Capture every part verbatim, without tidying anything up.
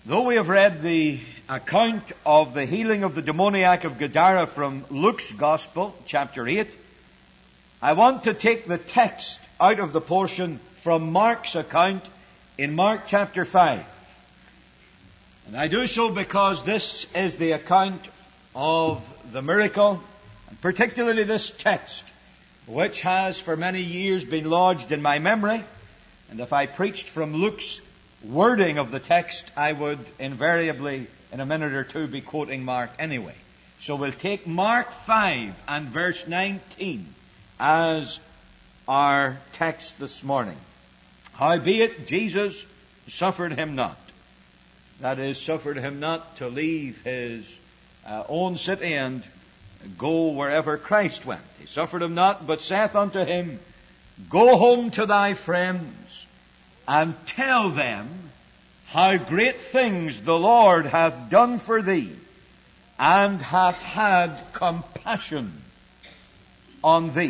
Though we have read the account of the healing of the demoniac of Gadara from Luke's Gospel, chapter eight, I want to take the text out of the portion from Mark's account in Mark chapter five. And I do so because this is the account of the miracle, and particularly this text, which has for many years been lodged in my memory. And if I preached from Luke's wording of the text, I would invariably, in a minute or two, be quoting Mark anyway. So we'll take Mark five and verse nineteen as our text this morning. Howbeit Jesus suffered him not. That is, suffered him not to leave his uh, own city and go wherever Christ went. He suffered him not, but saith unto him, Go home to thy friends, and tell them how great things the Lord hath done for thee, and hath had compassion on thee.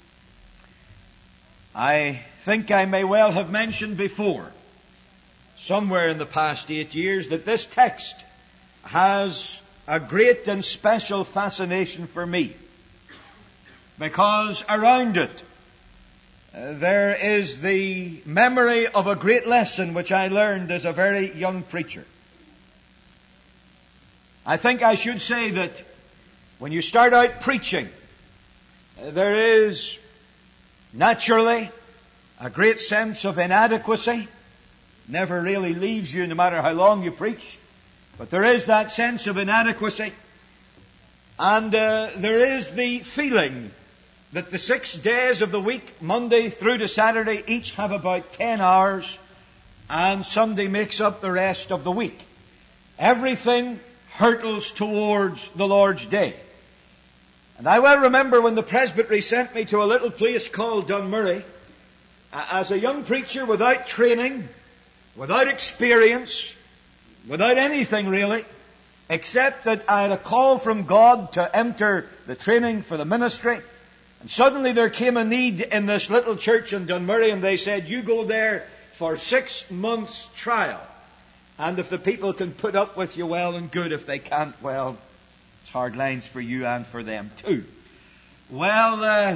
I think I may well have mentioned before, somewhere in the past eight years, that this text has a great and special fascination for me, because around it Uh, there is the memory of a great lesson which I learned as a very young preacher. I think I should say that when you start out preaching, uh, there is naturally a great sense of inadequacy. Never really leaves you no matter how long you preach. But there is that sense of inadequacy. And uh, there is the feeling that the six days of the week, Monday through to Saturday, each have about ten hours, and Sunday makes up the rest of the week. Everything hurtles towards the Lord's Day. And I well remember when the presbytery sent me to a little place called Dunmurry, as a young preacher without training, without experience, without anything really, except that I had a call from God to enter the training for the ministry. And suddenly there came a need in this little church in Dunmurry, and they said, you go there for six months trial. And if the people can put up with you, well and good. If they can't, well, it's hard lines for you and for them too. Well, uh,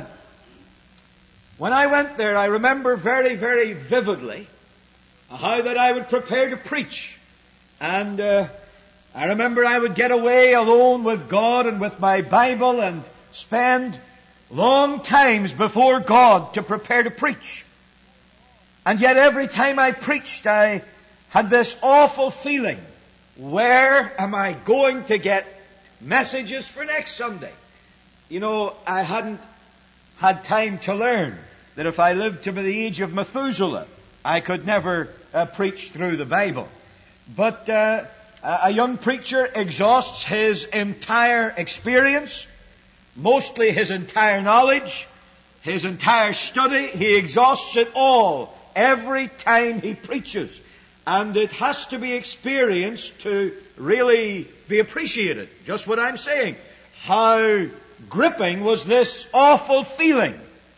when I went there, I remember very, very vividly how that I would prepare to preach. And uh, I remember I would get away alone with God and with my Bible and spend long times before God to prepare to preach. And yet every time I preached, I had this awful feeling, where am I going to get messages for next Sunday? You know, I hadn't had time to learn that if I lived to be the age of Methuselah, I could never uh, preach through the Bible. But uh, a young preacher exhausts his entire experience, mostly his entire knowledge, his entire study. He exhausts it all every time he preaches. And it has to be experienced to really be appreciated. Just what I'm saying. How gripping was this awful feeling?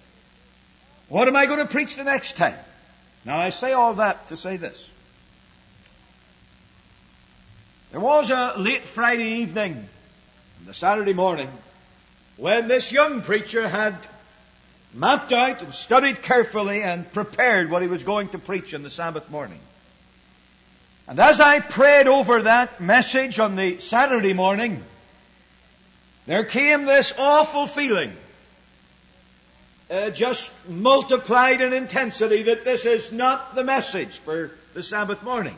What am I going to preach the next time? Now I say all that to say this. There was a late Friday evening, the Saturday morning, when this young preacher had mapped out and studied carefully and prepared what he was going to preach on the Sabbath morning. And as I prayed over that message on the Saturday morning, there came this awful feeling, uh, just multiplied in intensity, that this is not the message for the Sabbath morning.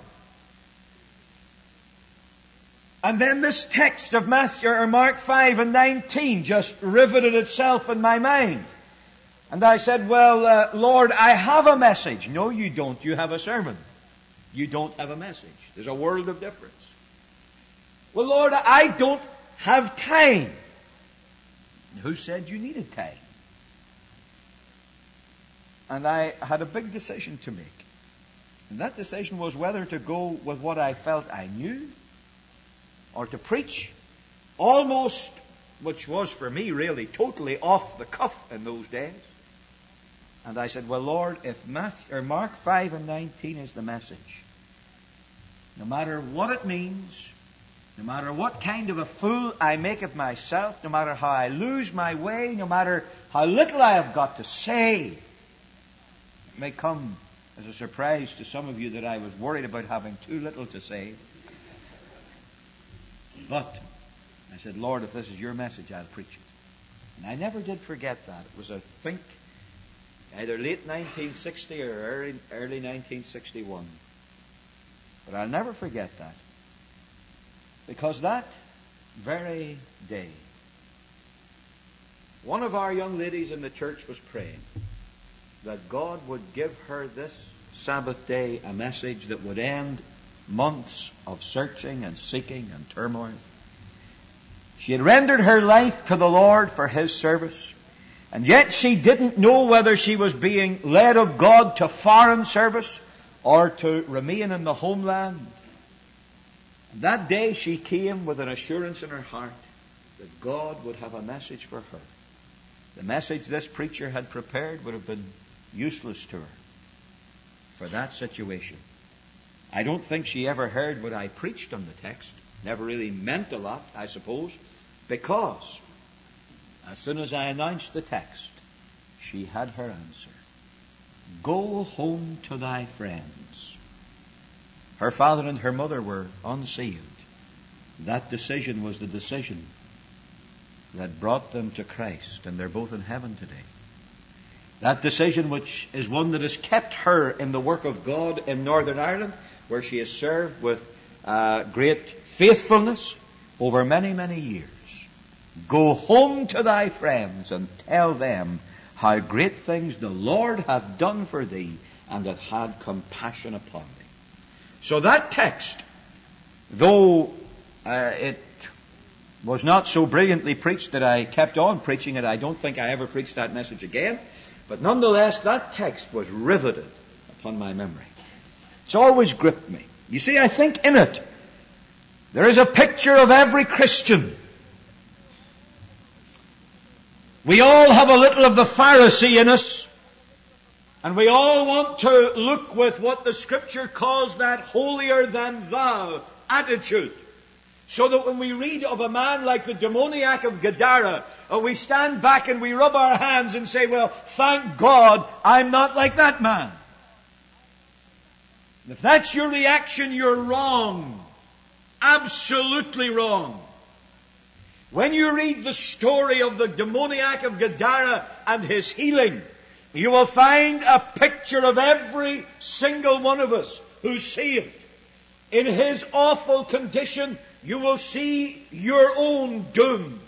And then this text of Matthew or Mark five and nineteen just riveted itself in my mind. And I said, well, uh, Lord, I have a message. No, you don't. You have a sermon. You don't have a message. There's a world of difference. Well, Lord, I don't have time. Who said you needed time? And I had a big decision to make. And that decision was whether to go with what I felt I knew, or to preach almost, which was for me really totally off the cuff in those days. And I said, well, Lord, if Matthew, or Mark five and nineteen is the message, no matter what it means, no matter what kind of a fool I make of myself, no matter how I lose my way, no matter how little I have got to say, it may come as a surprise to some of you that I was worried about having too little to say. But I said, Lord, if this is your message, I'll preach it. And I never did forget that. It was, I think, either late nineteen sixty or early, early nineteen sixty-one. But I'll never forget that. Because that very day, one of our young ladies in the church was praying that God would give her this Sabbath day a message that would end months of searching and seeking and turmoil. She had rendered her life to the Lord for His service, and yet she didn't know whether she was being led of God to foreign service or to remain in the homeland. And that day she came with an assurance in her heart that God would have a message for her. The message this preacher had prepared would have been useless to her for that situation. I don't think she ever heard what I preached on the text. Never really meant a lot, I suppose, because as soon as I announced the text, she had her answer. Go home to thy friends. Her father and her mother were unsaved. That decision was the decision that brought them to Christ, and they're both in heaven today. That decision, which is one that has kept her in the work of God in Northern Ireland, where she has served with uh, great faithfulness over many, many years. Go home to thy friends and tell them how great things the Lord hath done for thee, and hath had compassion upon thee. So that text, though uh, it was not so brilliantly preached that I kept on preaching it, I don't think I ever preached that message again, but nonetheless that text was riveted upon my memory. It's always gripped me. You see, I think in it there is a picture of every Christian. We all have a little of the Pharisee in us, and we all want to look with what the Scripture calls that holier-than-thou attitude. So that when we read of a man like the demoniac of Gadara, uh, we stand back and we rub our hands and say, well, thank God I'm not like that man. And if that's your reaction, you're wrong. Absolutely wrong. When you read the story of the demoniac of Gadara and his healing, you will find a picture of every single one of us who's saved. In his awful condition, you will see your own doom.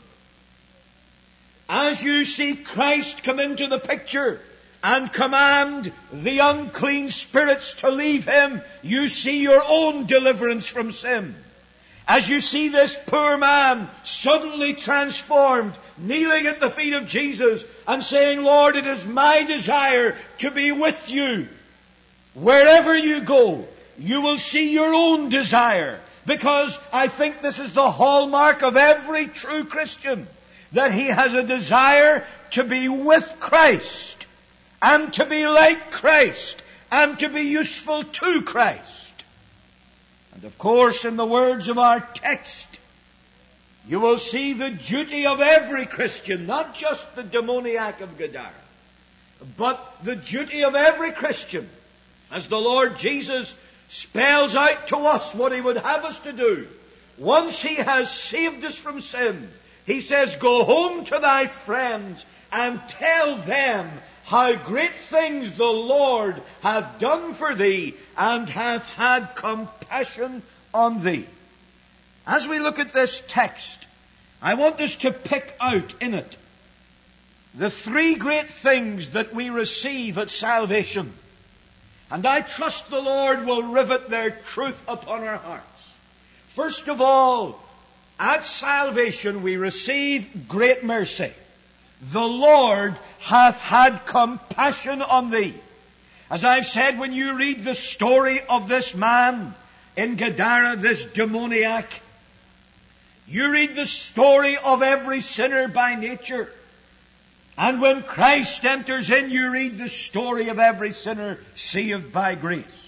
As you see Christ come into the picture and command the unclean spirits to leave him, you see your own deliverance from sin. As you see this poor man suddenly transformed, kneeling at the feet of Jesus and saying, Lord, it is my desire to be with you. Wherever you go, you will see your own desire. Because I think this is the hallmark of every true Christian, that he has a desire to be with Christ, and to be like Christ, and to be useful to Christ. And of course, in the words of our text, you will see the duty of every Christian, not just the demoniac of Gadara, but the duty of every Christian, as the Lord Jesus spells out to us what He would have us to do. Once He has saved us from sin, He says, go home to thy friends and tell them how great things the Lord hath done for thee, and hath had compassion on thee. As we look at this text, I want us to pick out in it the three great things that we receive at salvation. And I trust the Lord will rivet their truth upon our hearts. First of all, at salvation we receive great mercy. The Lord hath had compassion on thee. As I've said, when you read the story of this man in Gadara, this demoniac, you read the story of every sinner by nature. And when Christ enters in, you read the story of every sinner saved by grace.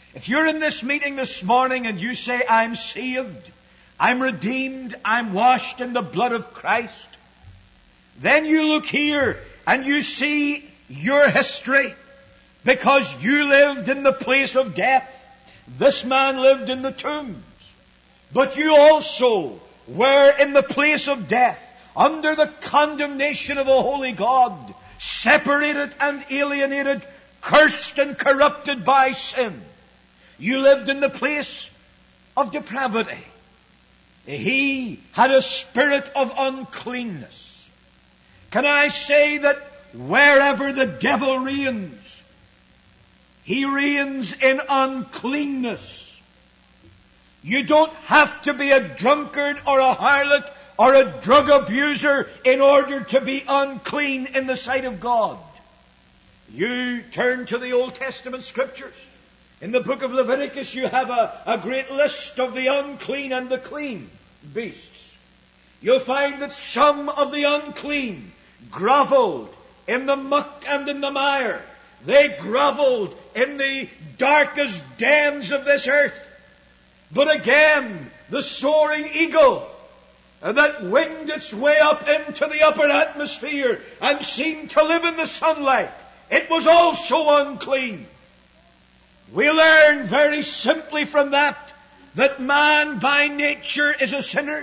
If you're in this meeting this morning and you say, I'm saved, I'm redeemed, I'm washed in the blood of Christ, then you look here and you see your history, because you lived in the place of death. This man lived in the tombs. But you also were in the place of death, under the condemnation of a holy God, separated and alienated, cursed and corrupted by sin. You lived in the place of depravity. He had a spirit of uncleanness. Can I say that wherever the devil reigns, he reigns in uncleanness. You don't have to be a drunkard or a harlot or a drug abuser in order to be unclean in the sight of God. You turn to the Old Testament Scriptures. In the book of Leviticus, you have a, a great list of the unclean and the clean beasts. You'll find that some of the unclean groveled in the muck and in the mire. They groveled in the darkest dens of this earth. But again, the soaring eagle that winged its way up into the upper atmosphere and seemed to live in the sunlight, it was also unclean. We learn very simply from that that man by nature is a sinner.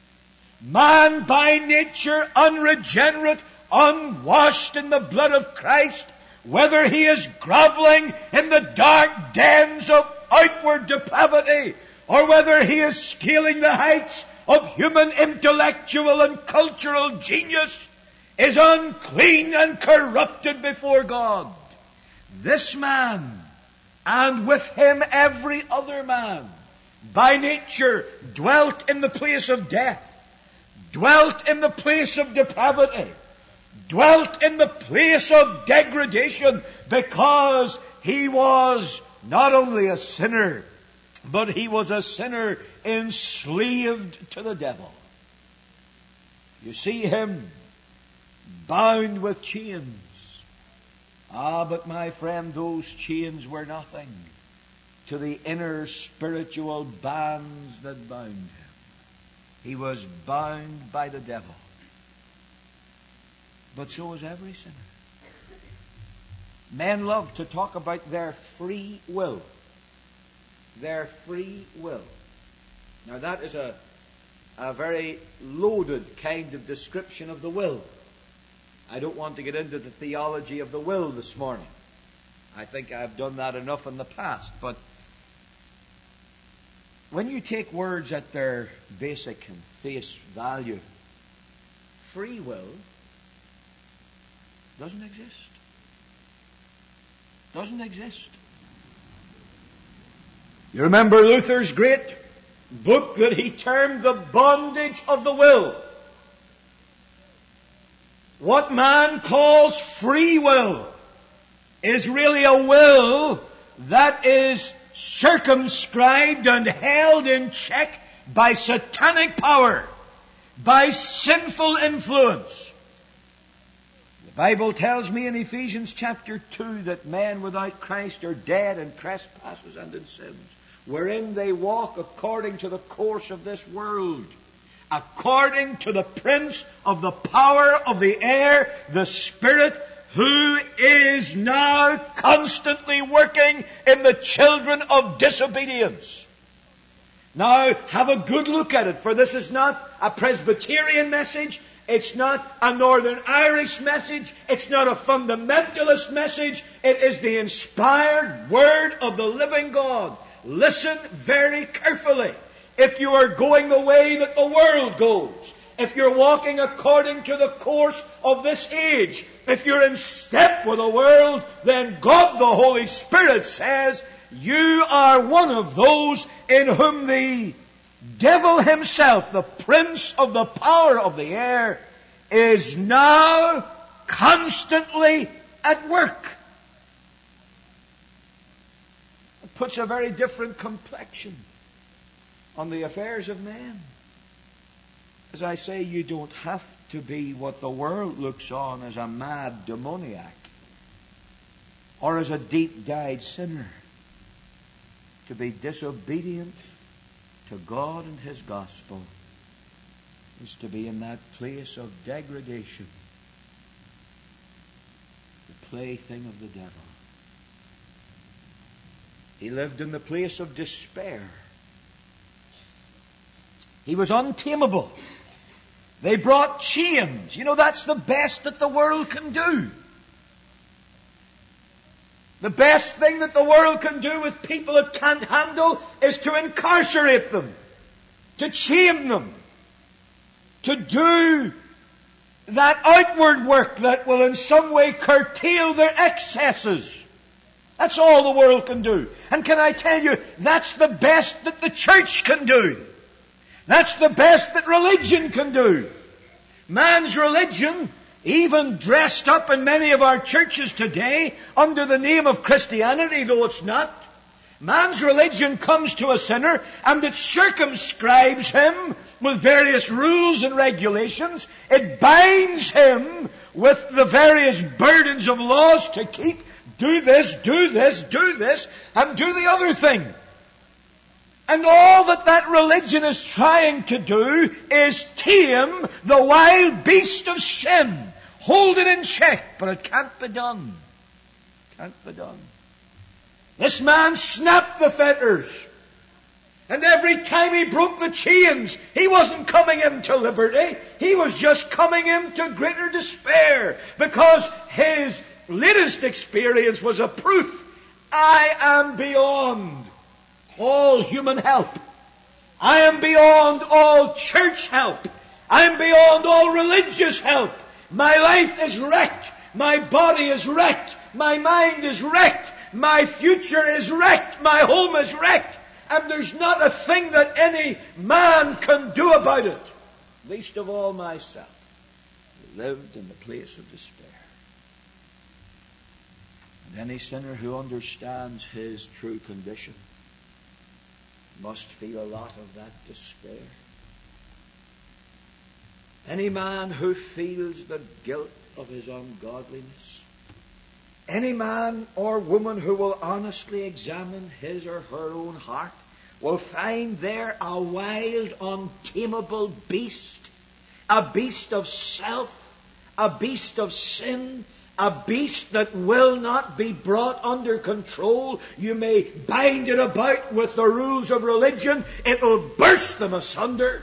Man by nature unregenerate, unwashed in the blood of Christ, whether he is groveling in the dark dens of outward depravity, or whether he is scaling the heights of human intellectual and cultural genius, is unclean and corrupted before God. This man, and with him every other man, by nature dwelt in the place of death, dwelt in the place of depravity, dwelt in the place of degradation, because he was not only a sinner, but he was a sinner enslaved to the devil. You see him bound with chains. Ah, but my friend, those chains were nothing to the inner spiritual bands that bound him. He was bound by the devil. But so is every sinner. Men love to talk about their free will. Their free will. Now that is a, a very loaded kind of description of the will. I don't want to get into the theology of the will this morning. I think I've done that enough in the past. But when you take words at their basic and face value, free will doesn't exist. Doesn't exist. You remember Luther's great book that he termed The Bondage of the Will. What man calls free will is really a will that is circumscribed and held in check by satanic power, by sinful influence. The Bible tells me in Ephesians chapter two that men without Christ are dead in trespasses and in sins, wherein they walk according to the course of this world, according to the prince of the power of the air, the Spirit, who is now constantly working in the children of disobedience. Now, have a good look at it, for this is not a Presbyterian message. It's not a Northern Irish message. It's not a fundamentalist message. It is the inspired Word of the living God. Listen very carefully. If you are going the way that the world goes, if you're walking according to the course of this age, if you're in step with the world, then God the Holy Spirit says, you are one of those in whom the devil himself, the prince of the power of the air, is now constantly at work. It puts a very different complexion on the affairs of men. As I say, you don't have to be what the world looks on as a mad demoniac or as a deep-dyed sinner. to be disobedient to God and His gospel is to be in that place of degradation, the plaything of the devil. He lived in the place of despair. He was untamable. They brought chains. You know, that's the best that the world can do. The best thing that the world can do with people it can't handle is to incarcerate them, to chain them, to do that outward work that will in some way curtail their excesses. That's all the world can do. And can I tell you, that's the best that the church can do. That's the best that religion can do. Man's religion, even dressed up in many of our churches today under the name of Christianity, though it's not, man's religion comes to a sinner and it circumscribes him with various rules and regulations. It binds him with the various burdens of laws to keep. Do this, do this, do this, and do the other thing. And all that that religion is trying to do is tame the wild beast of sin. Hold it in check, but it can't be done. Can't be done. This man snapped the fetters. And every time he broke the chains, he wasn't coming into liberty. He was just coming into greater despair. Because his latest experience was a proof. I am beyond all human help. I am beyond all church help. I am beyond all religious help. My life is wrecked. My body is wrecked. My mind is wrecked. My future is wrecked. My home is wrecked. And there's not a thing that any man can do about it. Least of all myself, who lived in the place of despair. And any sinner who understands his true condition must feel a lot of that despair. Any man who feels the guilt of his ungodliness, any man or woman who will honestly examine his or her own heart will find there a wild, untamable beast, a beast of self, a beast of sin, a beast that will not be brought under control. You may bind it about with the rules of religion, it will burst them asunder.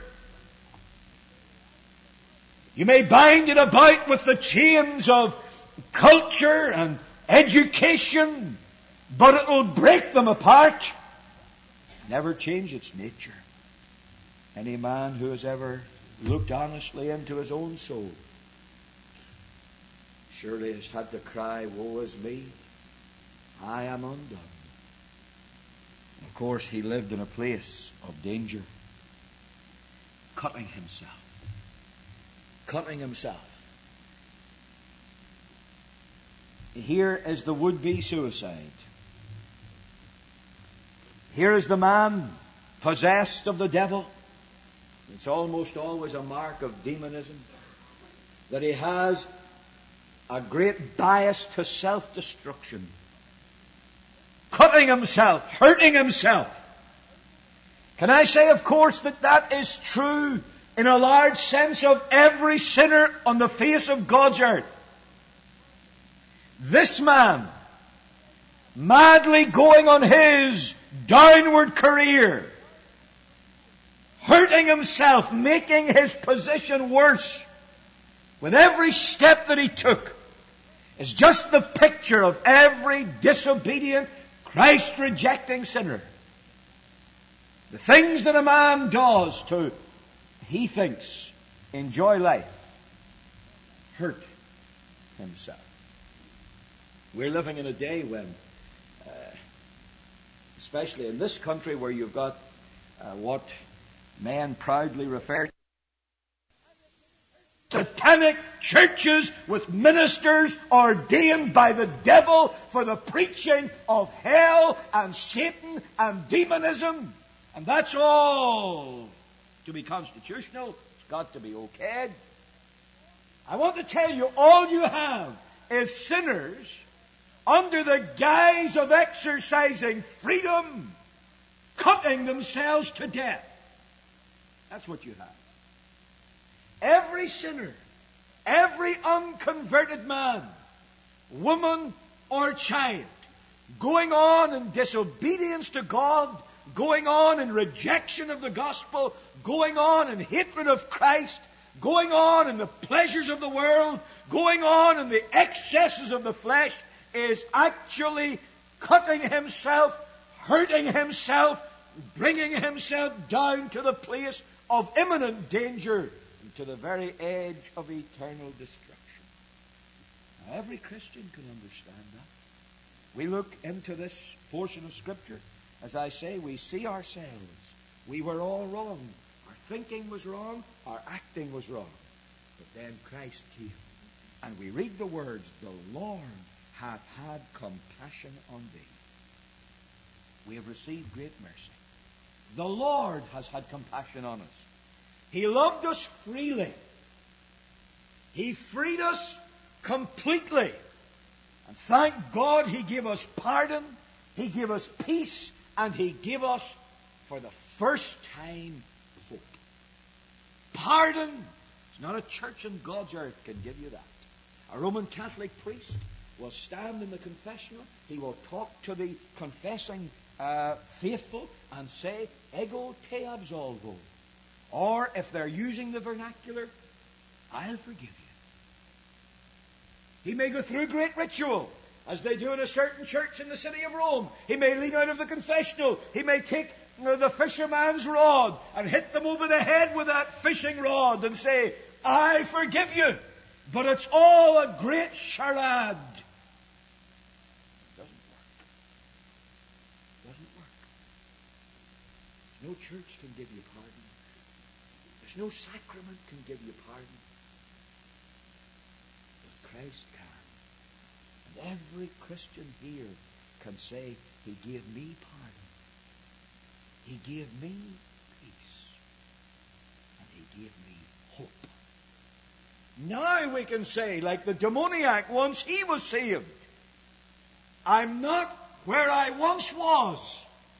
You may bind it about with the chains of culture and education, but it will break them apart. Never change its nature. Any man who has ever looked honestly into his own soul surely has had to cry, woe is me, I am undone. Of course, he lived in a place of danger, cutting himself. Cutting himself. Here is the would-be suicide. Here is the man possessed of the devil. It's almost always a mark of demonism that he has a great bias to self-destruction. Cutting himself, hurting himself. Can I say, of course, that that is true in a large sense of every sinner on the face of God's earth. This man, madly going on his downward career, hurting himself, making his position worse with every step that he took, is just the picture of every disobedient, Christ-rejecting sinner. The things that a man does to, he thinks, enjoy life, hurt himself. We're living in a day when, uh, especially in this country where you've got uh, what men proudly refer to satanic churches with ministers ordained by the devil for the preaching of hell and Satan and demonism. And that's all to be constitutional. It's got to be okayed. I want to tell you, all you have is sinners under the guise of exercising freedom cutting themselves to death. That's what you have. Every sinner, every unconverted man, woman, or child, going on in disobedience to God, going on in rejection of the gospel, going on in hatred of Christ, going on in the pleasures of the world, going on in the excesses of the flesh, is actually cutting himself, hurting himself, bringing himself down to the place of imminent danger and to the very edge of eternal destruction. Now, every Christian can understand that. We look into this portion of Scripture. As I say, we see ourselves. We were all wrong. Our thinking was wrong. Our acting was wrong. But then Christ came. And we read the words, "The Lord hath had compassion on thee." We have received great mercy. The Lord has had compassion on us. He loved us freely. He freed us completely. And thank God He gave us pardon, He gave us peace, and He gave us, for the first time, hope. Pardon. It's not a church in God's earth can give you that. A Roman Catholic priest will stand in the confessional. He will talk to the confessing uh, faithful and say, "Ego te absolvo." Or, if they're using the vernacular, "I'll forgive you." He may go through great ritual, as they do in a certain church in the city of Rome. He may lean out of the confessional. He may take the fisherman's rod and hit them over the head with that fishing rod and say, "I forgive you." But it's all a great charade. It doesn't work. It doesn't work. No church can give you pardon. There's no sacrament can give you pardon. But Christ can. And every Christian here can say, "He gave me pardon. He gave me peace. And He gave me hope." Now we can say, like the demoniac once he was saved, "I'm not where I once was.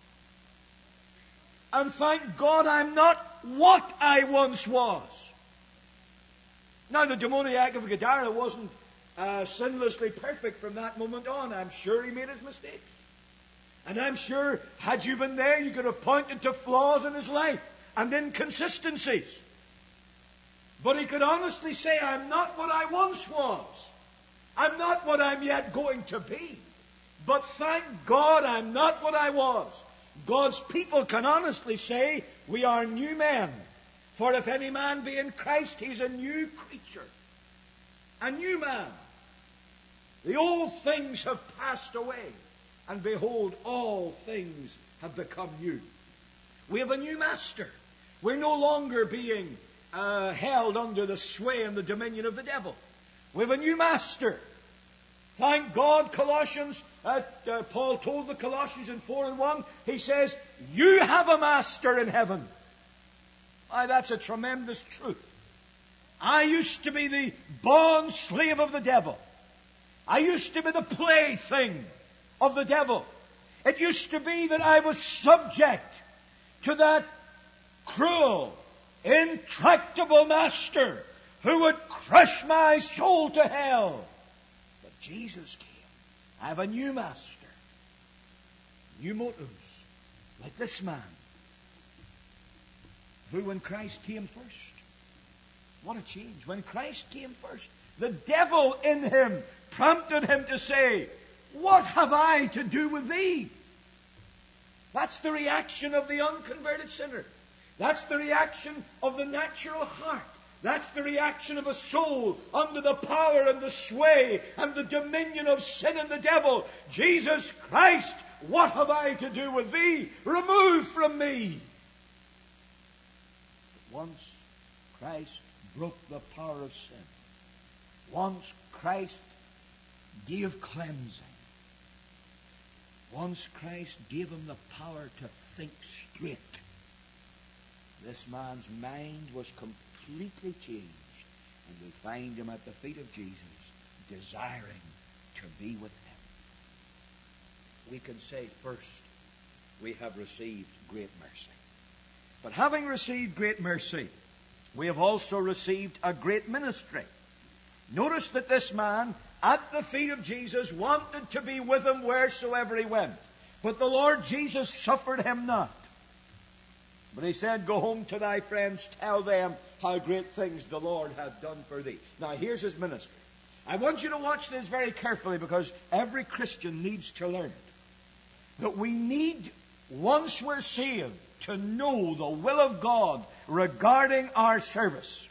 And thank God I'm not what I once was." Now the demoniac of Gadara wasn't uh, sinlessly perfect from that moment on. I'm sure he made his mistakes. And I'm sure, had you been there, you could have pointed to flaws in his life and inconsistencies. But he could honestly say, "I'm not what I once was. I'm not what I'm yet going to be. But thank God I'm not what I was." God's people can honestly say, "We are new men. For if any man be in Christ, he's a new creature. A new man. The old things have passed away, and behold, all things have become new." We have a new master. We're no longer being uh, held under the sway and the dominion of the devil. We have a new master. Thank God, Colossians, uh, uh, Paul told the Colossians in four and one, he says, "You have a master in heaven." Why, that's a tremendous truth. I used to be the bond slave of the devil. I used to be the plaything of the devil. It used to be that I was subject to that cruel, intractable master who would crush my soul to hell. But Jesus came. I have a new master. New motives. Like this man, who when Christ came first, what a change. When Christ came first, the devil in him prompted him to say, "What have I to do with thee?" That's the reaction of the unconverted sinner. That's the reaction of the natural heart. That's the reaction of a soul under the power and the sway and the dominion of sin and the devil. "Jesus Christ, what have I to do with thee? Remove from me." But once Christ broke the power of sin, once Christ gave cleansing, once Christ gave him the power to think straight, this man's mind was completely changed, and we find him at the feet of Jesus, desiring to be with him. We can say first, we have received great mercy. But having received great mercy, we have also received a great ministry. Notice that this man, at the feet of Jesus, wanted to be with him wheresoever he went. But the Lord Jesus suffered him not. But he said, go home to thy friends, tell them how great things the Lord hath done for thee. Now here's his ministry. I want you to watch this very carefully, because every Christian needs to learn that we need, once we're saved, to know the will of God regarding our service.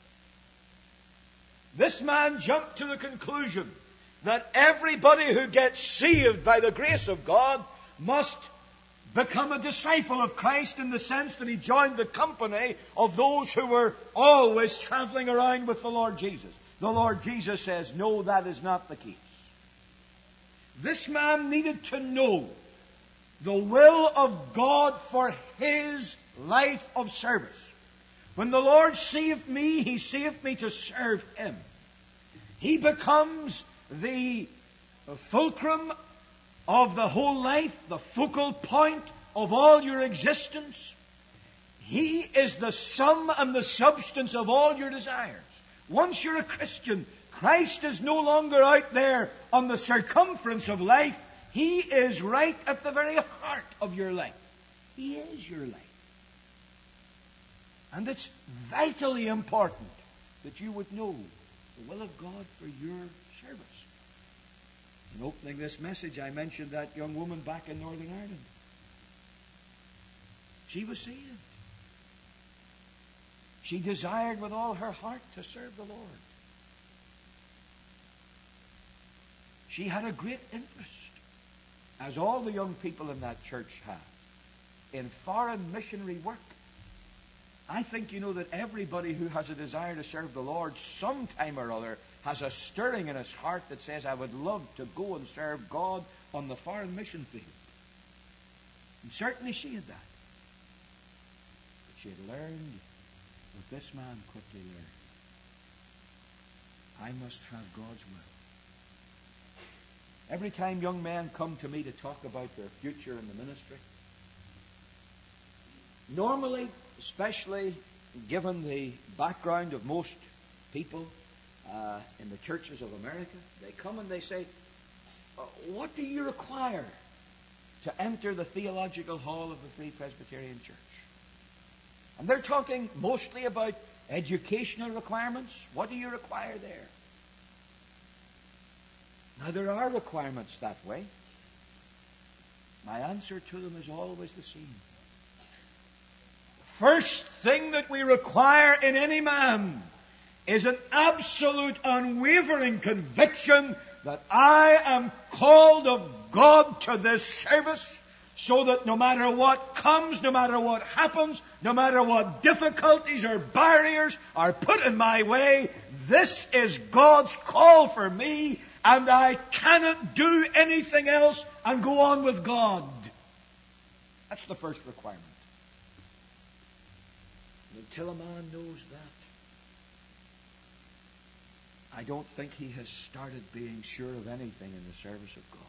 This man jumped to the conclusion that everybody who gets saved by the grace of God must become a disciple of Christ, in the sense that he joined the company of those who were always traveling around with the Lord Jesus. The Lord Jesus says, no, that is not the case. This man needed to know the will of God for his life of service. When the Lord saved me, He saved me to serve Him. He becomes the fulcrum of the whole life, the focal point of all your existence. He is the sum and the substance of all your desires. Once you're a Christian, Christ is no longer out there on the circumference of life. He is right at the very heart of your life. He is your life. And it's vitally important that you would know the will of God for your service. In opening this message, I mentioned that young woman back in Northern Ireland. She was saved. She desired with all her heart to serve the Lord. She had a great interest, as all the young people in that church have, in foreign missionary work. I think you know that everybody who has a desire to serve the Lord sometime or other has a stirring in his heart that says, I would love to go and serve God on the foreign mission field. And certainly she had that. But she had learned what this man quickly learned. I must have God's will. Every time young men come to me to talk about their future in the ministry, normally, especially given the background of most people uh, in the churches of America, they come and they say, what do you require to enter the theological hall of the Free Presbyterian Church? And they're talking mostly about educational requirements. What do you require there? Now, there are requirements that way. My answer to them is always the same. First thing that we require in any man is an absolute, unwavering conviction that I am called of God to this service, so that no matter what comes, no matter what happens, no matter what difficulties or barriers are put in my way, this is God's call for me, and I cannot do anything else and go on with God. That's the first requirement. Until a man knows that, I don't think he has started being sure of anything in the service of God.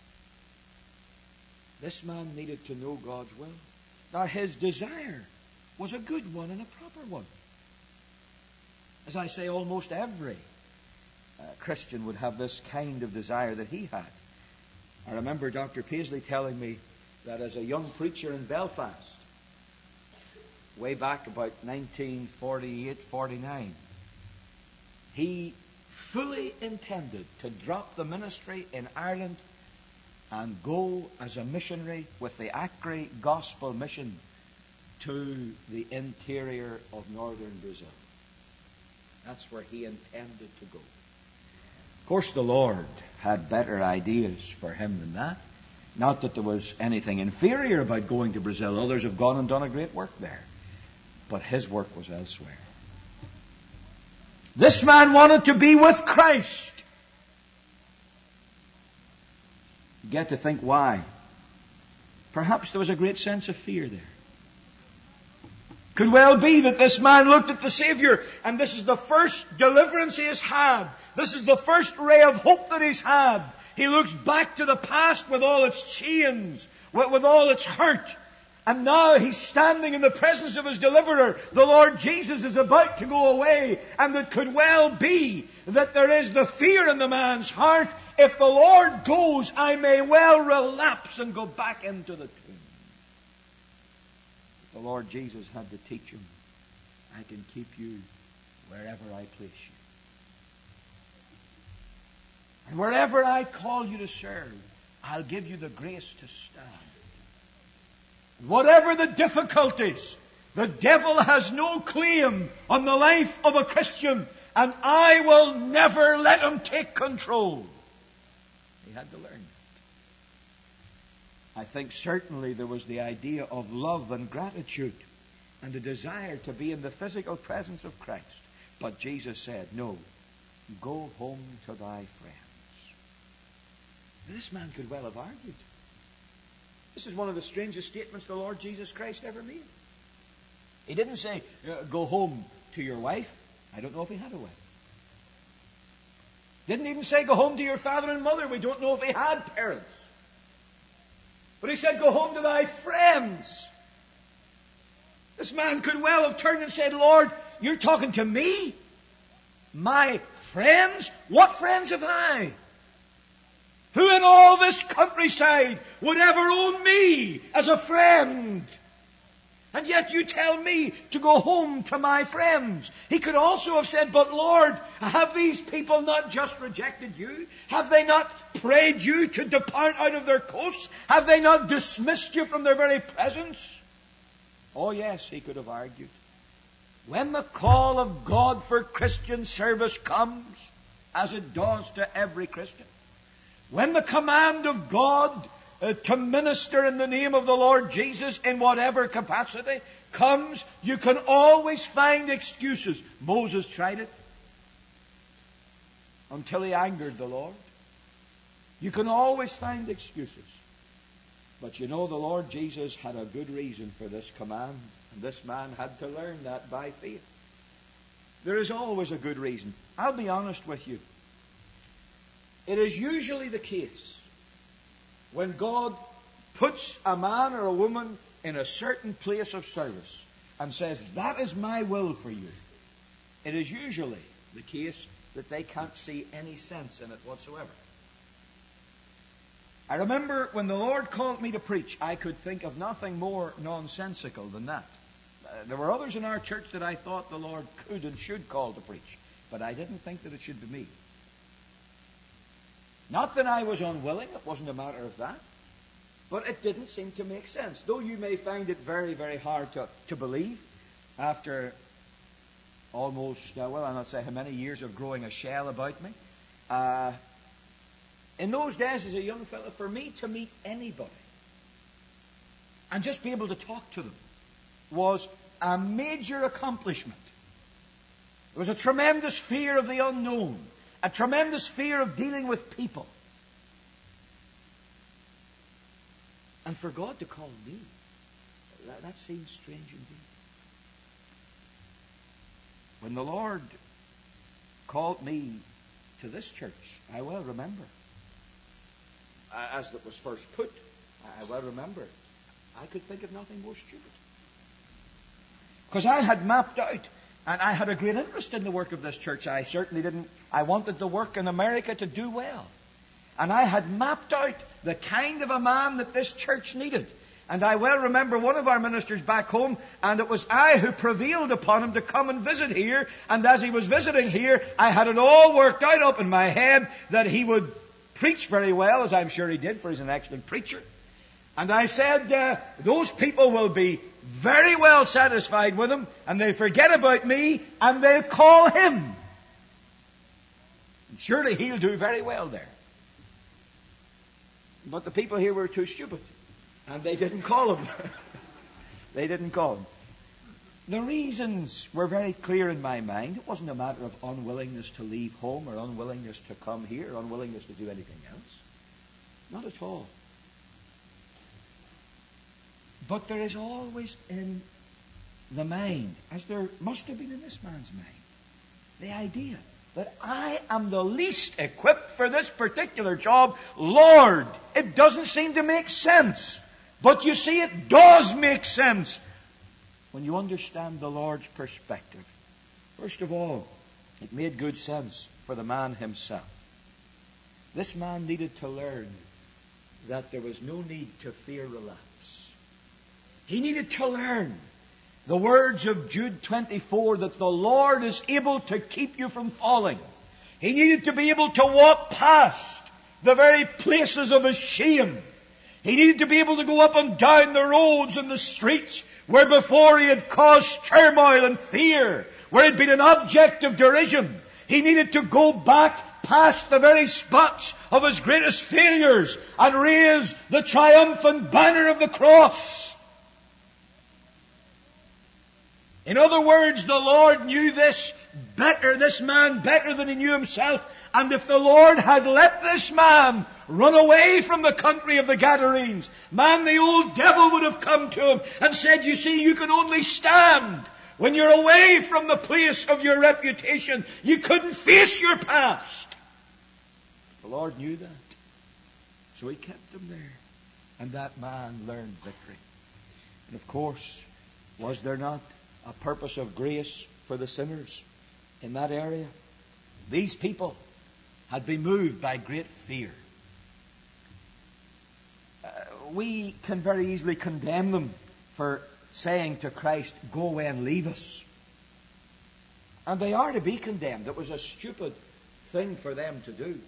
This man needed to know God's will. Now, his desire was a good one and a proper one. As I say, almost every uh, Christian would have this kind of desire that he had. I remember Doctor Paisley telling me that as a young preacher in Belfast, way back about nineteen forty-eight forty-nine, he fully intended to drop the ministry in Ireland and go as a missionary with the Acre Gospel Mission to the interior of northern Brazil. That's where he intended to go. Of course, the Lord had better ideas for him than that. Not that there was anything inferior about going to Brazil. Others have gone and done a great work there. But his work was elsewhere. This man wanted to be with Christ. You get to think why. Perhaps there was a great sense of fear there. Could well be that this man looked at the Savior, and this is the first deliverance he has had. This is the first ray of hope that he's had. He looks back to the past with all its chains, with, with all its hurt. And now he's standing in the presence of his deliverer. The Lord Jesus is about to go away. And it could well be that there is the fear in the man's heart. If the Lord goes, I may well relapse and go back into the tomb. The Lord Jesus had to teach him, I can keep you wherever I place you. And wherever I call you to serve, I'll give you the grace to stand. Whatever the difficulties, the devil has no claim on the life of a Christian, and I will never let him take control. He had to learn that. I think certainly there was the idea of love and gratitude and a desire to be in the physical presence of Christ. But Jesus said, no, go home to thy friends. This man could well have argued. This is one of the strangest statements the Lord Jesus Christ ever made. He didn't say, go home to your wife. I don't know if he had a wife. Didn't even say, go home to your father and mother. We don't know if he had parents. But he said, go home to thy friends. This man could well have turned and said, Lord, you're talking to me? My friends? What friends have I? Who in all this countryside would ever own me as a friend? And yet you tell me to go home to my friends. He could also have said, but Lord, have these people not just rejected you? Have they not prayed you to depart out of their coasts? Have they not dismissed you from their very presence? Oh yes, he could have argued. When the call of God for Christian service comes, as it does to every Christian, when the command of God uh, to minister in the name of the Lord Jesus in whatever capacity comes, you can always find excuses. Moses tried it until he angered the Lord. You can always find excuses. But you know, the Lord Jesus had a good reason for this command, and this man had to learn that by faith. There is always a good reason. I'll be honest with you. It is usually the case when God puts a man or a woman in a certain place of service and says, that is my will for you. It is usually the case that they can't see any sense in it whatsoever. I remember when the Lord called me to preach, I could think of nothing more nonsensical than that. Uh, there were others in our church that I thought the Lord could and should call to preach, but I didn't think that it should be me. Not that I was unwilling, it wasn't a matter of that. But it didn't seem to make sense. Though you may find it very, very hard to, to believe after almost, uh, well, I'll not say how many years of growing a shell about me. Uh, in those days as a young fellow, for me to meet anybody and just be able to talk to them was a major accomplishment. There was a tremendous fear of the unknown. A tremendous fear of dealing with people. And for God to call me, that, that seems strange indeed. When the Lord called me to this church, I well remember, as it was first put, I well remember, I could think of nothing more stupid. Because I had mapped out, and I had a great interest in the work of this church. I certainly didn't, I wanted the work in America to do well. And I had mapped out the kind of a man that this church needed. And I well remember one of our ministers back home, and it was I who prevailed upon him to come and visit here. And as he was visiting here, I had it all worked out up in my head that he would preach very well, as I'm sure he did, for he's an excellent preacher. And I said, uh, those people will be very well satisfied with him, and they'll forget about me, and they'll call him. And surely he'll do very well there. But the people here were too stupid, and they didn't call him. They didn't call him. The reasons were very clear in my mind. It wasn't a matter of unwillingness to leave home, or unwillingness to come here, or unwillingness to do anything else. Not at all. But there is always in the mind, as there must have been in this man's mind, the idea that I am the least equipped for this particular job. Lord, it doesn't seem to make sense But you see, it does make sense when you understand the Lord's perspective. First of all, it made good sense for the man himself. This man needed to learn that there was no need to fear relapse. He needed to learn the words of Jude twenty-four, that the Lord is able to keep you from falling. He needed to be able to walk past the very places of his shame. He needed to be able to go up and down the roads and the streets where before he had caused turmoil and fear, where he had been an object of derision. He needed to go back past the very spots of his greatest failures and raise the triumphant banner of the cross. In other words, the Lord knew this better, this man better than he knew himself. And if the Lord had let this man run away from the country of the Gadarenes, man, the old devil would have come to him and said, you see, you can only stand when you're away from the place of your reputation. You couldn't face your past. The Lord knew that. So he kept him there. And that man learned victory. And of course, was there not a purpose of grace for the sinners in that area? These people had been moved by great fear. Uh, we can very easily condemn them for saying to Christ, go away and leave us. And they are to be condemned. It was a stupid thing for them to do.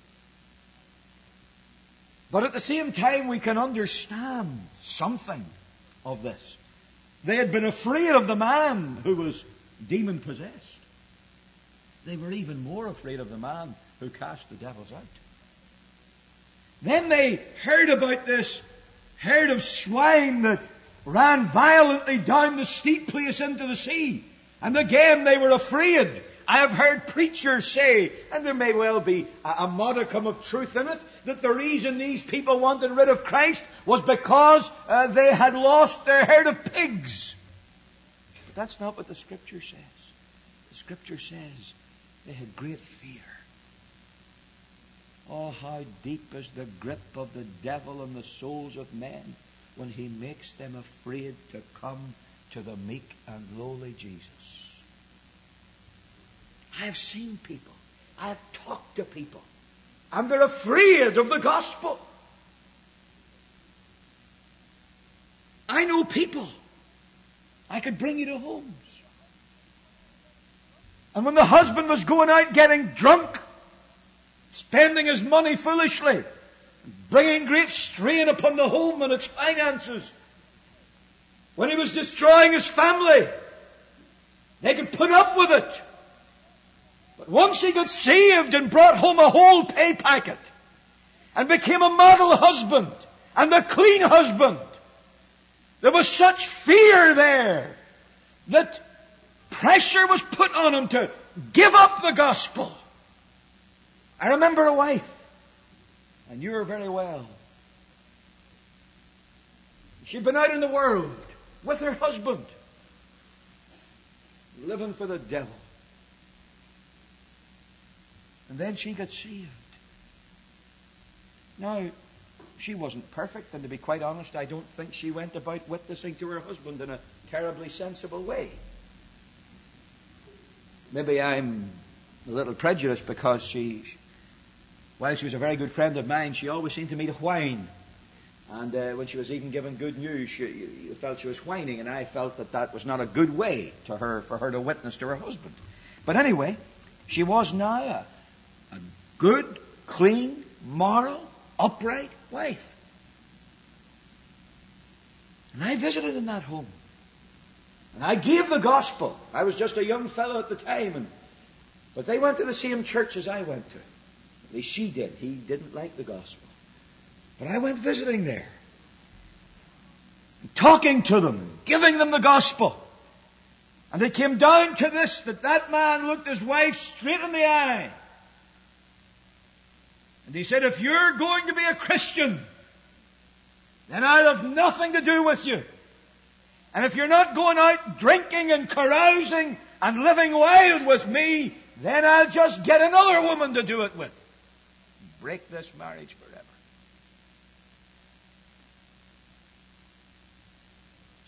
But at the same time, we can understand something of this. They had been afraid of the man who was demon-possessed. They were even more afraid of the man who cast the devils out. Then they heard about this herd of swine that ran violently down the steep place into the sea. And again they were afraid. I have heard preachers say, and there may well be a, a modicum of truth in it, that the reason these people wanted rid of Christ was because uh, they had lost their herd of pigs. But that's not what the Scripture says. The Scripture says they had great fear. Oh, how deep is the grip of the devil on the souls of men when he makes them afraid to come to the meek and lowly Jesus. I have seen people, I have talked to people, and they're afraid of the gospel. I know people. I could bring you to homes. And when the husband was going out getting drunk, spending his money foolishly, bringing great strain upon the home and its finances, when he was destroying his family, they could put up with it. But once he got saved and brought home a whole pay packet and became a model husband and a clean husband, there was such fear there that pressure was put on him to give up the gospel. I remember a wife. I knew her very well. She'd been out in the world with her husband, living for the devil. And then she got saved. Now, she wasn't perfect, and to be quite honest, I don't think she went about witnessing to her husband in a terribly sensible way. Maybe I'm a little prejudiced because she, while she was a very good friend of mine, she always seemed to me to whine. And uh, when she was even given good news, she, you, you felt she was whining, and I felt that that was not a good way to her for her to witness to her husband. But anyway, she was now a, a good, clean, moral, upright wife. And I visited in that home. And I gave the gospel. I was just a young fellow at the time. And, but they went to the same church as I went to. At least she did. He didn't like the gospel. But I went visiting there. Talking to them. Giving them the gospel. And it came down to this, that that man looked his wife straight in the eye. And he said, if you're going to be a Christian, then I'll have nothing to do with you. And if you're not going out drinking and carousing and living wild with me, then I'll just get another woman to do it with. Break this marriage forever.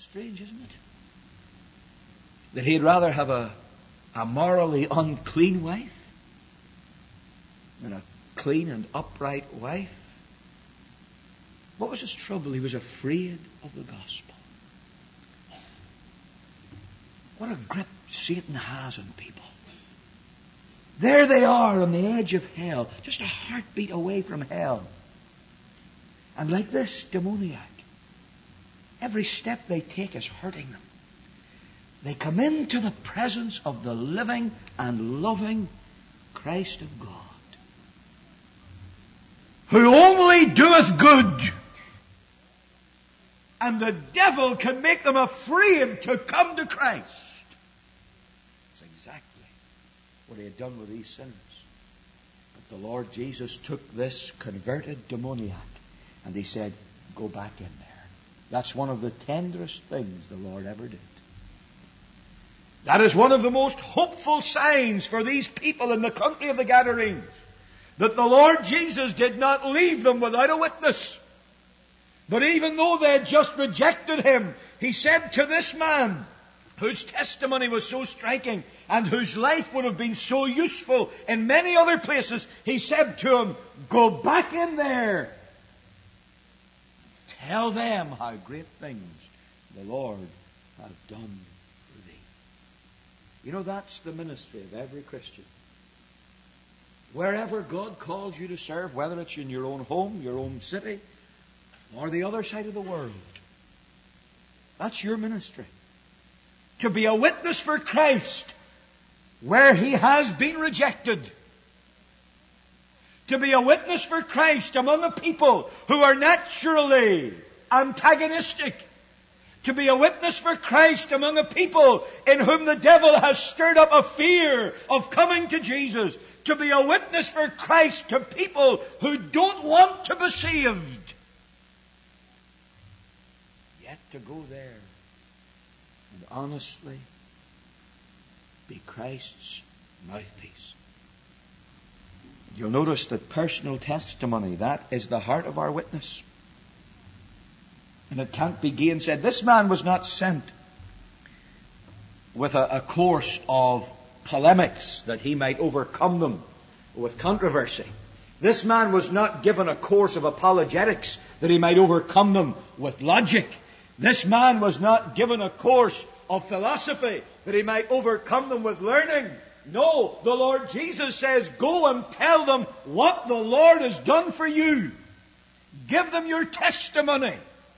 Strange, isn't it? That he'd rather have a, a morally unclean wife than a clean and upright wife. What was his trouble? He was afraid of the gospel. What a grip Satan has on people. There they are on the edge of hell, just a heartbeat away from hell. And like this demoniac, every step they take is hurting them. They come into the presence of the living and loving Christ of God, who only doeth good. And the devil can make them afraid to come to Christ. That's exactly what he had done with these sinners. But the Lord Jesus took this converted demoniac and he said, go back in there. That's one of the tenderest things the Lord ever did. That is one of the most hopeful signs for these people in the country of the Gadarenes, that the Lord Jesus did not leave them without a witness. But even though they had just rejected him, he said to this man, whose testimony was so striking and whose life would have been so useful in many other places, he said to him, go back in there. Tell them how great things the Lord hath done for thee. You know, that's the ministry of every Christian. Wherever God calls you to serve, whether it's in your own home, your own city, or the other side of the world, that's your ministry. To be a witness for Christ where he has been rejected. To be a witness for Christ among a people who are naturally antagonistic. To be a witness for Christ among a people in whom the devil has stirred up a fear of coming to Jesus. To be a witness for Christ to people who don't want to be saved. Yet to go there and honestly be Christ's mouthpiece. You'll notice that personal testimony, that is the heart of our witness. And it can't be gainsaid. This man was not sent with a, a course of polemics that he might overcome them with controversy. This man was not given a course of apologetics that he might overcome them with logic. This man was not given a course of philosophy that he might overcome them with learning. No, the Lord Jesus says, go and tell them what the Lord has done for you. Give them your testimony.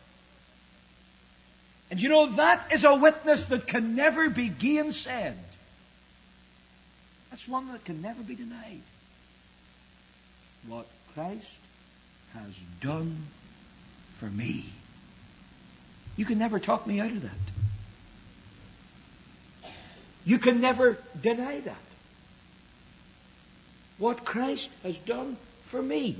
And you know, that is a witness that can never be gainsaid. That's one that can never be denied. What Christ has done for me. You can never talk me out of that. You can never deny that. What Christ has done for me.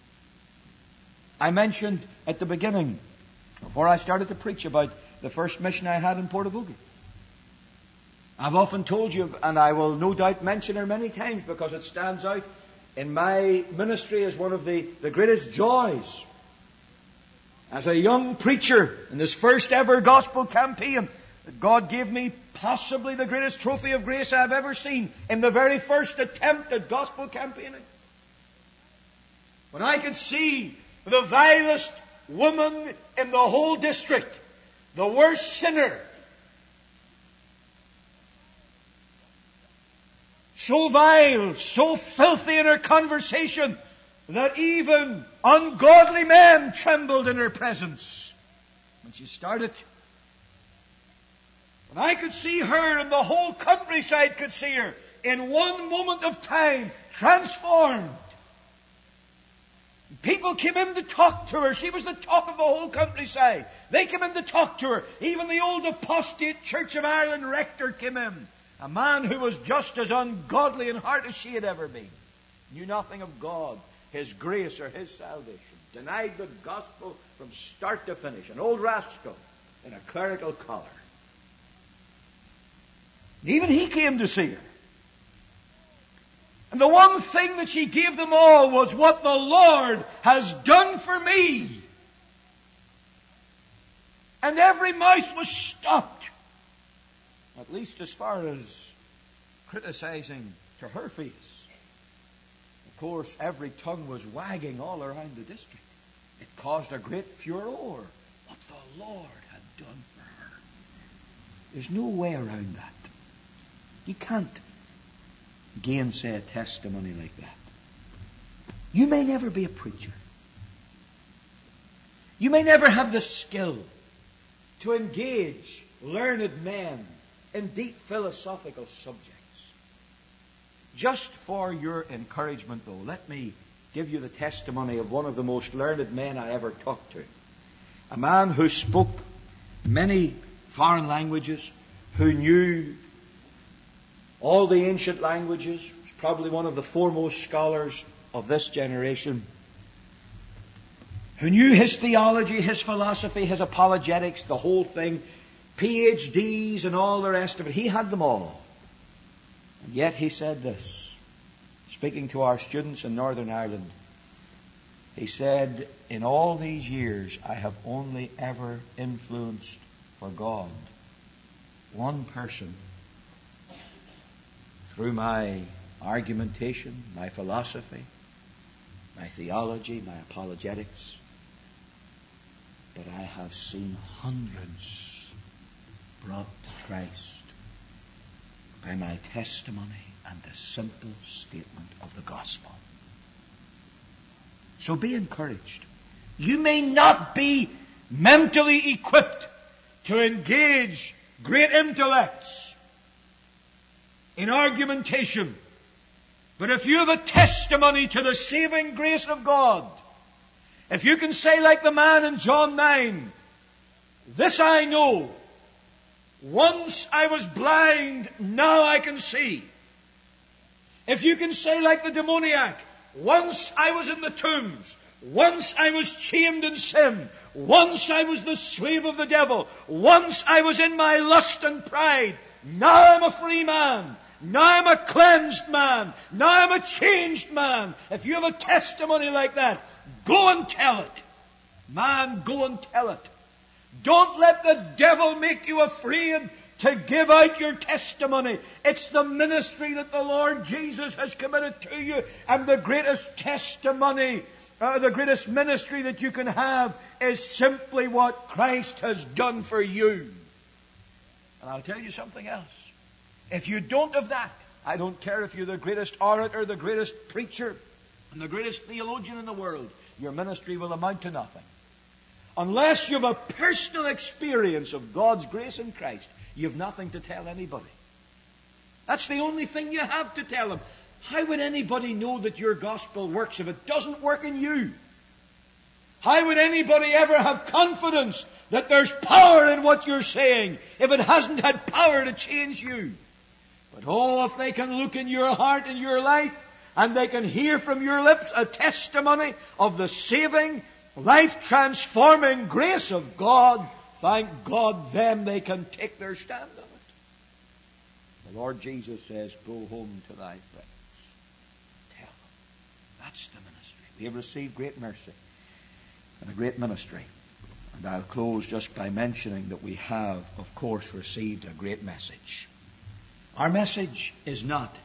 I mentioned at the beginning, before I started to preach, about the first mission I had in Portavogie. I've often told you, and I will no doubt mention it many times because it stands out in my ministry as one of the, the greatest joys. As a young preacher in this first ever gospel campaign, that God gave me possibly the greatest trophy of grace I've ever seen in the very first attempt at gospel campaigning. When I could see the vilest woman in the whole district, the worst sinner, so vile, so filthy in her conversation that even ungodly men trembled in her presence. When she started, when I could see her and the whole countryside could see her in one moment of time transformed. People came in to talk to her. She was the talk of the whole countryside. They came in to talk to her. Even the old apostate Church of Ireland rector came in. A man who was just as ungodly in heart as she had ever been. Knew nothing of God, His grace or His salvation. Denied the gospel from start to finish. An old rascal in a clerical collar. Even he came to see her. And the one thing that she gave them all was what the Lord has done for me. And every mouth was stopped. At least as far as criticizing to her face. Of course, every tongue was wagging all around the district. It caused a great furor what the Lord had done for her. There's no way around that. You can't gainsay a testimony like that. You may never be a preacher. You may never have the skill to engage learned men in deep philosophical subjects. Just for your encouragement, though, let me give you the testimony of one of the most learned men I ever talked to. A man who spoke many foreign languages, who knew all the ancient languages, was probably one of the foremost scholars of this generation, who knew his theology, his philosophy, his apologetics, the whole thing, P H Ds and all the rest of it. He had them all. And yet he said this, speaking to our students in Northern Ireland. He said, in all these years, I have only ever influenced for God one person through my argumentation, my philosophy, my theology, my apologetics. But I have seen hundreds brought to Christ by my testimony and the simple statement of the gospel. So be encouraged. You may not be mentally equipped to engage great intellects in argumentation, but if you have a testimony to the saving grace of God, if you can say like the man in John nine, this I know, once I was blind, now I can see. If you can say like the demoniac, once I was in the tombs, once I was chained in sin, once I was the slave of the devil, once I was in my lust and pride, now I'm a free man, now I'm a cleansed man, now I'm a changed man. If you have a testimony like that, go and tell it. Man, go and tell it. Don't let the devil make you afraid to give out your testimony. It's the ministry that the Lord Jesus has committed to you, and the greatest testimony, uh, the greatest ministry that you can have is simply what Christ has done for you. And I'll tell you something else. If you don't have that, I don't care if you're the greatest orator, the greatest preacher, and the greatest theologian in the world, your ministry will amount to nothing. Unless you have a personal experience of God's grace in Christ, you have nothing to tell anybody. That's the only thing you have to tell them. How would anybody know that your gospel works if it doesn't work in you? How would anybody ever have confidence that there's power in what you're saying if it hasn't had power to change you? But oh, if they can look in your heart and your life, and they can hear from your lips a testimony of the saving, life-transforming grace of God, thank God, then they can take their stand on it. The Lord Jesus says, go home to thy friends. Tell them. That's the ministry. We have received great mercy and a great ministry. And I'll close just by mentioning that we have, of course, received a great message. Our message is not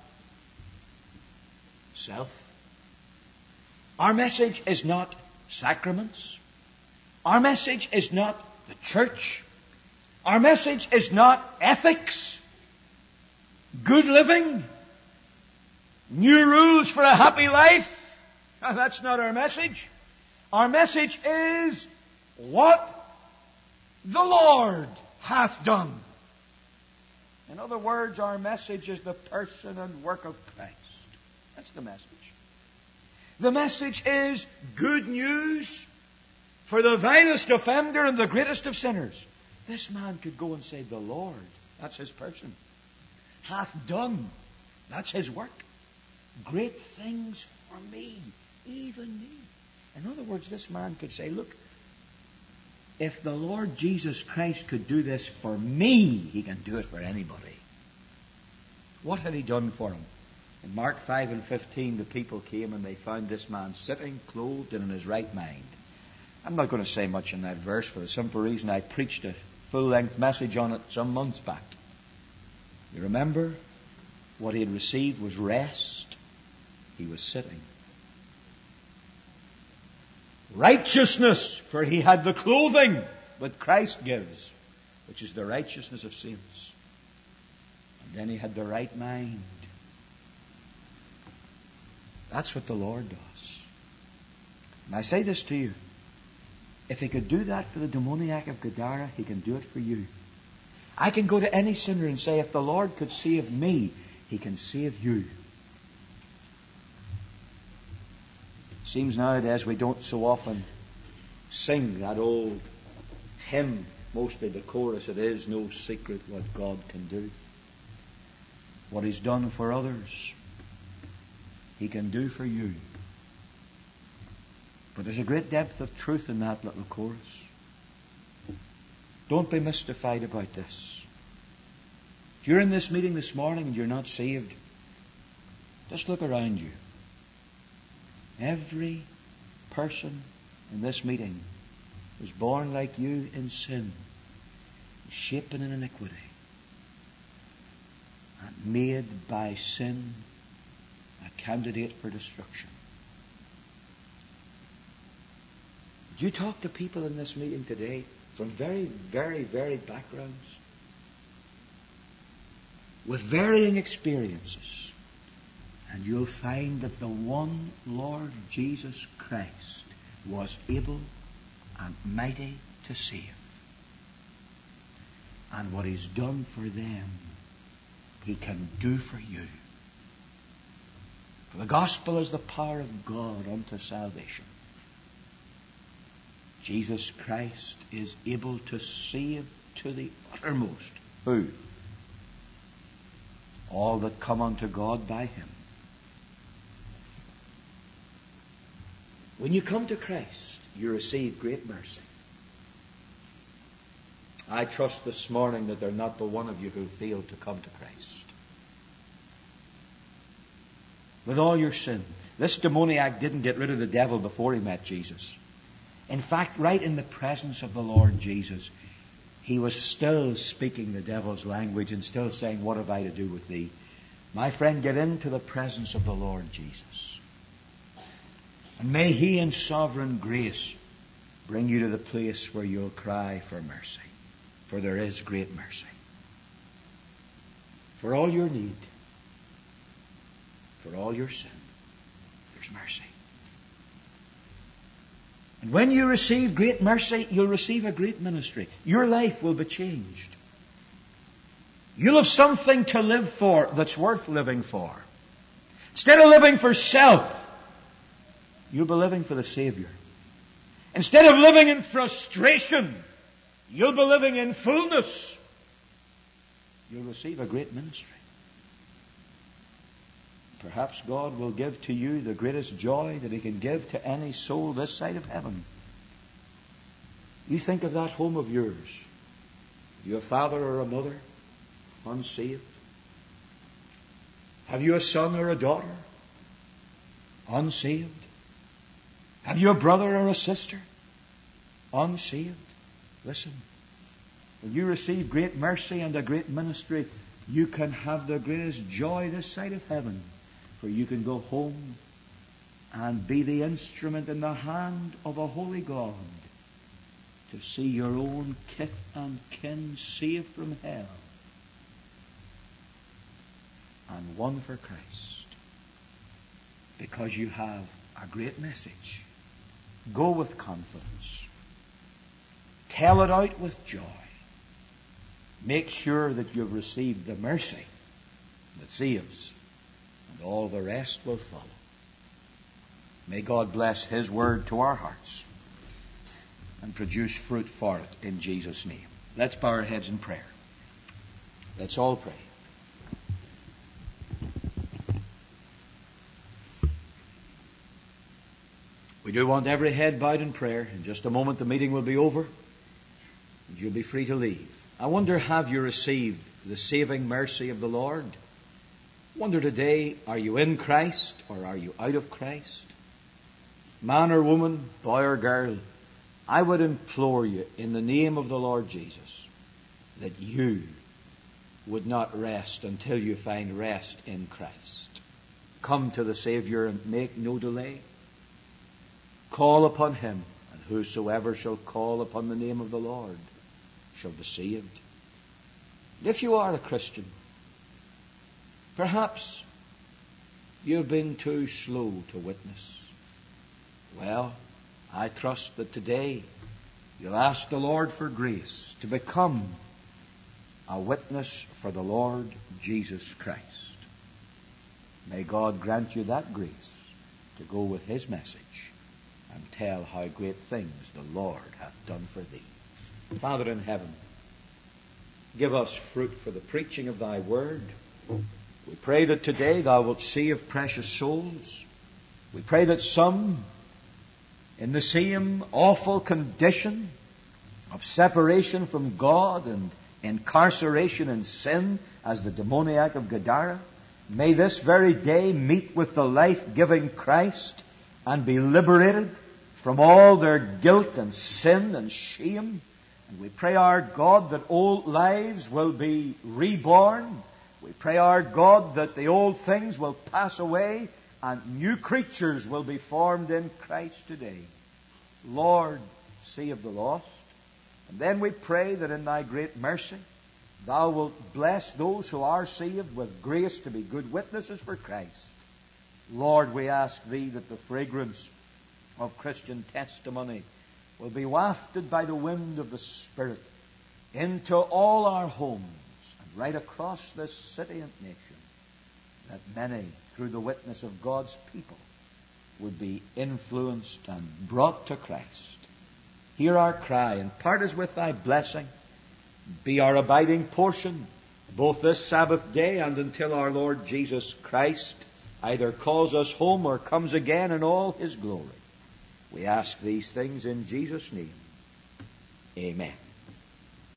self. Our message is not sacraments. Our message is not the church. Our message is not ethics, good living, new rules for a happy life. That's not our message. Our message is what the Lord hath done. In other words, our message is the person and work of Christ. That's the message. The message is good news for the vilest offender and the greatest of sinners. This man could go and say, the Lord, that's his person, hath done, that's his work, great things for me, even me. In other words, this man could say, look, if the Lord Jesus Christ could do this for me, he can do it for anybody. What had he done for him? In Mark five and fifteen, the people came and they found this man sitting, clothed and in his right mind. I'm not going to say much in that verse for the simple reason I preached a full-length message on it some months back. You remember? What he had received was rest. He was sitting. Righteousness, for he had the clothing that Christ gives, which is the righteousness of saints. And then he had the right mind. That's what the Lord does. And I say this to you. If he could do that for the demoniac of Gadara, he can do it for you. I can go to any sinner and say, if the Lord could save me, he can save you. Seems nowadays we don't so often sing that old hymn, mostly the chorus, it is no secret what God can do. What he's done for others, he can do for you. But there's a great depth of truth in that little chorus. Don't be mystified about this. If you're in this meeting this morning and you're not saved, just look around you. Every person in this meeting was born like you in sin, shapen in iniquity, and made by sin a candidate for destruction. You talk to people in this meeting today from very, very, varied backgrounds, with varying experiences, and you'll find that the one Lord Jesus Christ was able and mighty to save. And what he's done for them, he can do for you. For the gospel is the power of God unto salvation. Jesus Christ is able to save to the uttermost. Who? All that come unto God by him. When you come to Christ, you receive great mercy. I trust this morning that there are not but one of you who failed to come to Christ. With all your sin. This demoniac didn't get rid of the devil before he met Jesus. In fact, right in the presence of the Lord Jesus, he was still speaking the devil's language and still saying, what have I to do with thee? My friend, get into the presence of the Lord Jesus. And may he in sovereign grace bring you to the place where you'll cry for mercy. For there is great mercy. For all your need, for all your sin, there's mercy. And when you receive great mercy, you'll receive a great ministry. Your life will be changed. You'll have something to live for that's worth living for. Instead of living for self, you'll be living for the Savior. Instead of living in frustration, you'll be living in fullness. You'll receive a great ministry. Perhaps God will give to you the greatest joy that he can give to any soul this side of heaven. You think of that home of yours. You a father or a mother unsaved? Have you a son or a daughter unsaved? Have you a brother or a sister unsaved? Listen, when you receive great mercy and a great ministry, you can have the greatest joy this side of heaven. For you can go home and be the instrument in the hand of a holy God to see your own kith and kin saved from hell and won for Christ. Because you have a great message. Go with confidence. Tell it out with joy. Make sure that you've received the mercy that saves. And all the rest will follow. May God bless his word to our hearts and produce fruit for it in Jesus' name. Let's bow our heads in prayer. Let's all pray. We do want every head bowed in prayer. In just a moment the meeting will be over and you'll be free to leave. I wonder, have you received the saving mercy of the Lord? Wonder today, are you in Christ or are you out of Christ? Man or woman, boy or girl, I would implore you in the name of the Lord Jesus that you would not rest until you find rest in Christ. Come to the Savior and make no delay. Call upon Him, and whosoever shall call upon the name of the Lord shall be saved. And if you are a Christian, perhaps you've been too slow to witness. Well, I trust that today you'll ask the Lord for grace to become a witness for the Lord Jesus Christ. May God grant you that grace to go with His message and tell how great things the Lord hath done for thee. Father in heaven, give us fruit for the preaching of Thy word. We pray that today Thou wilt save precious souls. We pray that some, in the same awful condition of separation from God and incarceration in sin as the demoniac of Gadara, may this very day meet with the life-giving Christ and be liberated from all their guilt and sin and shame. And we pray, our God, that old lives will be reborn. We pray, our God, that the old things will pass away and new creatures will be formed in Christ today. Lord, save the lost. And then we pray that in Thy great mercy Thou wilt bless those who are saved with grace to be good witnesses for Christ. Lord, we ask Thee that the fragrance of Christian testimony will be wafted by the wind of the Spirit into all our homes and right across this city and nation, that many, through the witness of God's people, would be influenced and brought to Christ. Hear our cry and part us with Thy blessing. Be our abiding portion, both this Sabbath day and until our Lord Jesus Christ either calls us home or comes again in all His glory. We ask these things in Jesus' name. Amen.